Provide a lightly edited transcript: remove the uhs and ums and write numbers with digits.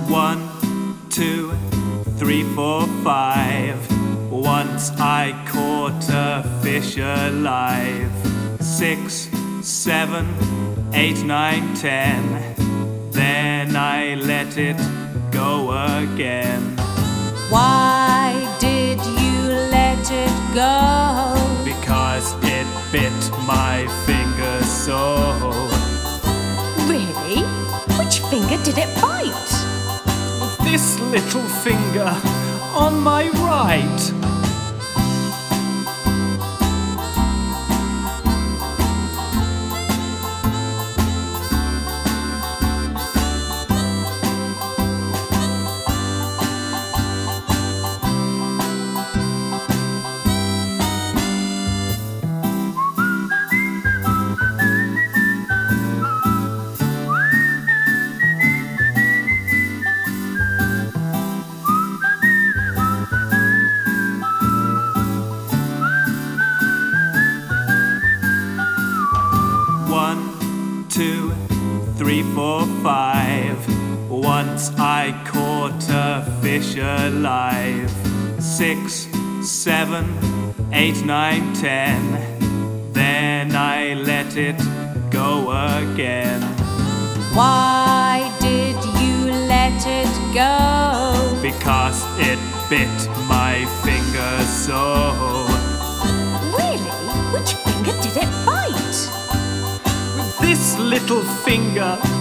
1, 2, 3, 4, 5. Once I caught a fish alive. 6, 7, 8, 9, 10. Then I let it go again. Why did you let it go? Because it bit my finger so. Really? Which finger did it bite? This little finger on my right. One, 2, 3, 4, 5. Once I caught a fish alive. 6, 7, 8, 9, 10. Then I let it go again. Why did you let it go? Because it bit my finger so. Really? Which finger did it bite? This little finger